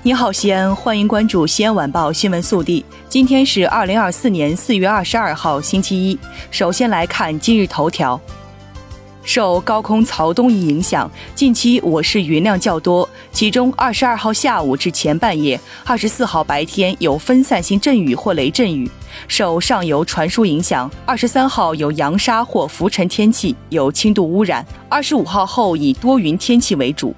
你好，西安，欢迎关注西安晚报新闻速递。今天是2024年4月22号，星期一。首先来看今日头条。受高空槽东移影响，近期我市云量较多，其中22号下午至前半夜、24号白天有分散性阵雨或雷阵雨。受上游传输影响，23号有扬沙或浮尘天气，有轻度污染。25号后以多云天气为主。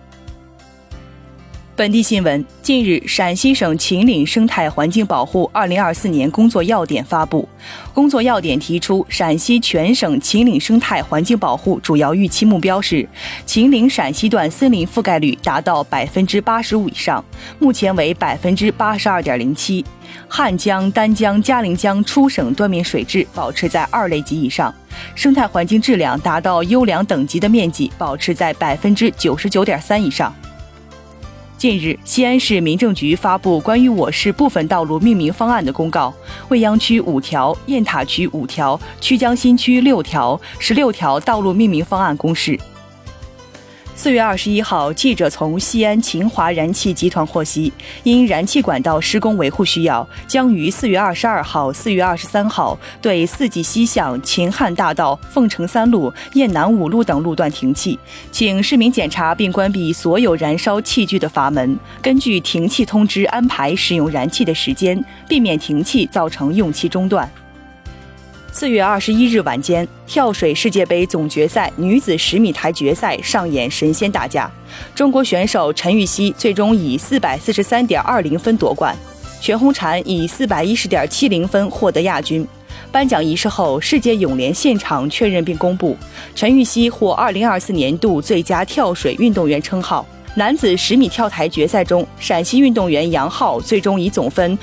本地新闻，近日，陕西省秦岭生态环境保护2024年工作要点发布。工作要点提出，陕西全省秦岭生态环境保护主要预期目标是，秦岭陕西段森林覆盖率达到85%以上，目前为82.07%。汉江、丹江、嘉陵江出省端面水质保持在2类级以上，生态环境质量达到优良等级的面积保持在99.3%以上。近日，西安市民政局发布关于我市部分道路命名方案的公告，未央区5条、雁塔区5条、曲江新区6条、16条道路命名方案公示。4月21号，记者从西安秦华燃气集团获悉，因燃气管道施工维护需要，将于4月22号、4月23号对4季西向秦汉大道、凤城3路、雁南5路等路段停气，请市民检查并关闭所有燃烧器具的阀门，根据停气通知安排使用燃气的时间，避免停气造成用气中断。4月21日晚间，跳水世界杯总决赛女子10米台决赛上演神仙打架，中国选手陈芋汐最终以443.20分夺冠，全红婵以410.70分获得亚军。颁奖仪式后，世界泳联现场确认并公布，陈芋汐获2024年度最佳跳水运动员称号。男子10米跳台决赛中，陕西运动员杨昊最终以总分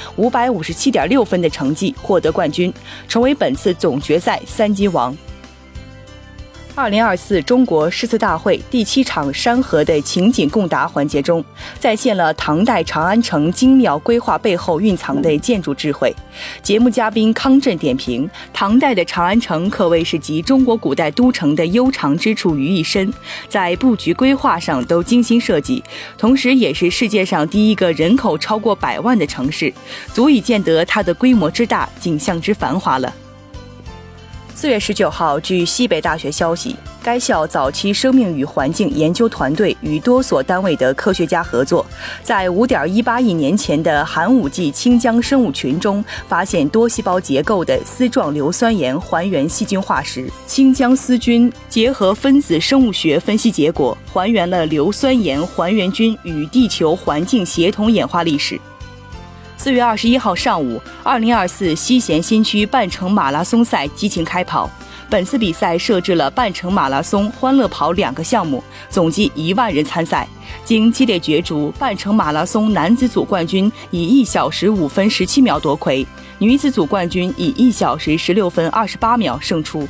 557.6分的成绩获得冠军，成为本次总决赛3金王。2024中国诗词大会第7场山河的情景共答环节中，再现了唐代长安城精妙规划背后蕴藏的建筑智慧。节目嘉宾康震点评，唐代的长安城可谓是集中国古代都城的悠长之处于一身，在布局规划上都精心设计，同时也是世界上第一个人口超过100万的城市，足以见得它的规模之大，景象之繁华了。4月19号，据西北大学消息，该校早期生命与环境研究团队与多所单位的科学家合作，在5.18亿年前的寒武纪清江生物群中发现多细胞结构的丝状硫酸盐还原细菌化石。清江丝菌结合分子生物学分析结果，还原了硫酸盐还原菌与地球环境协同演化历史。4月21号上午，2024西咸新区半程马拉松赛激情开跑。本次比赛设置了半程马拉松、欢乐跑2个项目，总计1万人参赛。经激烈角逐，半程马拉松男子组冠军以1小时5分17秒夺魁，女子组冠军以1小时16分28秒胜出。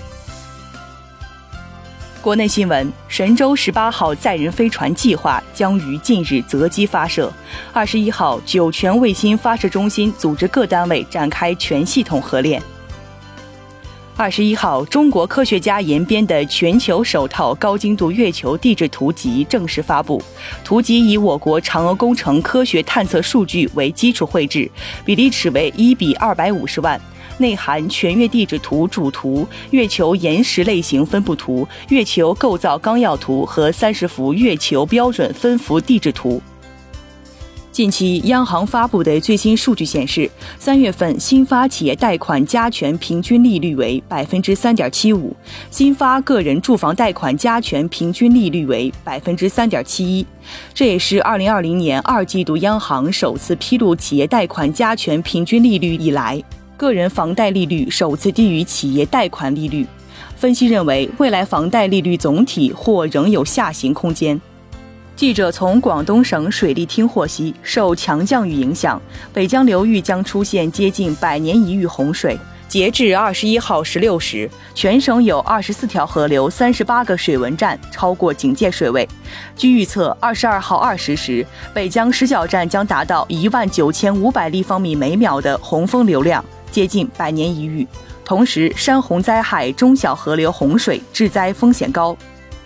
国内新闻，神舟18号载人飞船计划将于近日择机发射。21号，酒泉卫星发射中心组织各单位展开全系统合练。21号，中国科学家研编的全球首套高精度月球地质图集正式发布。图集以我国嫦娥工程科学探测数据为基础绘制，比例尺为1:250万。内含全月地质图主图、月球岩石类型分布图、月球构造纲要图和30幅月球标准分幅地质图。近期央行发布的最新数据显示，3月份新发企业贷款加权平均利率为 3.75%， 新发个人住房贷款加权平均利率为 3.71%。这也是2020年2季度央行首次披露企业贷款加权平均利率以来，个人房贷利率首次低于企业贷款利率。分析认为，未来房贷利率总体或仍有下行空间。记者从广东省水利厅获悉，受强降雨影响，北江流域将出现接近100年一遇洪水。截至21号16时，全省有24条河流、38个水文站超过警戒水位。据预测，22号20时，北江石角站将达到19500立方米每秒的洪峰流量，接近100年一遇。同时，山洪灾害、中小河流洪水致灾风险高。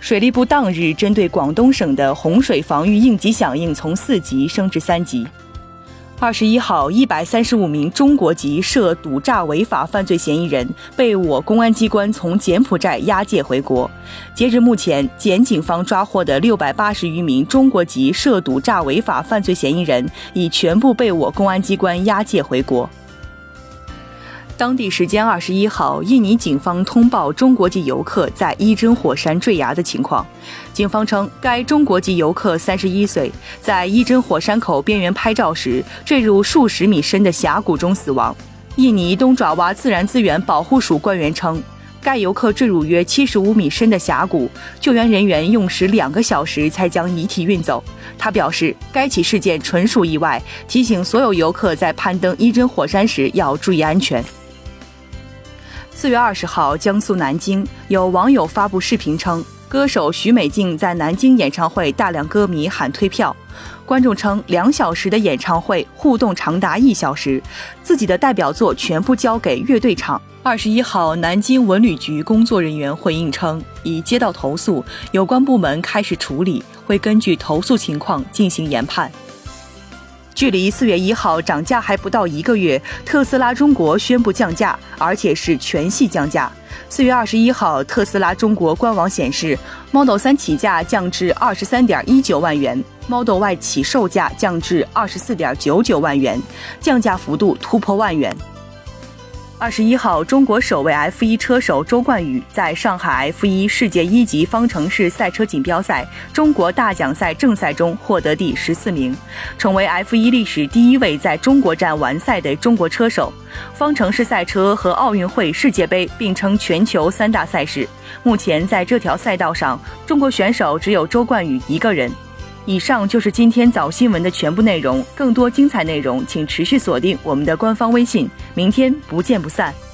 水利部当日针对广东省的洪水防御应急响应从4级升至3级。21号，135名中国籍涉赌诈违法犯罪嫌疑人被我公安机关从柬埔寨押解回国。截至目前，柬警方抓获的680余名中国籍涉赌诈违法犯罪嫌疑人已全部被我公安机关押解回国。当地时间21号，印尼警方通报中国籍游客在伊真火山坠崖的情况。警方称，该中国籍游客31岁，在伊真火山口边缘拍照时坠入数十米深的峡谷中死亡。印尼东爪哇自然资源保护署官员称，该游客坠入约75米深的峡谷，救援人员用时2个小时才将遗体运走。他表示，该起事件纯属意外，提醒所有游客在攀登伊真火山时要注意安全。4月20号，江苏南京有网友发布视频称，歌手许美静在南京演唱会大量歌迷喊退票。观众称，2小时的演唱会互动长达1小时，自己的代表作全部交给乐队唱。21号，南京文旅局工作人员回应称，已接到投诉，有关部门开始处理，会根据投诉情况进行研判。距离4月1号涨价还不到1个月，特斯拉中国宣布降价，而且是全系降价。4月21号，特斯拉中国官网显示 ，Model 3起价降至23.19万元 ，Model Y 起售价降至24.99万元，降价幅度突破万元。21号，中国首位 F1 车手周冠宇在上海 F1 世界1级方程式赛车锦标赛中国大奖赛正赛中获得第14名，成为 F1 历史第1位在中国站完赛的中国车手。方程式赛车和奥运会、世界杯并称全球3大赛事，目前在这条赛道上，中国选手只有周冠宇1个人。以上就是今天早新闻的全部内容，更多精彩内容请持续锁定我们的官方微信，明天不见不散。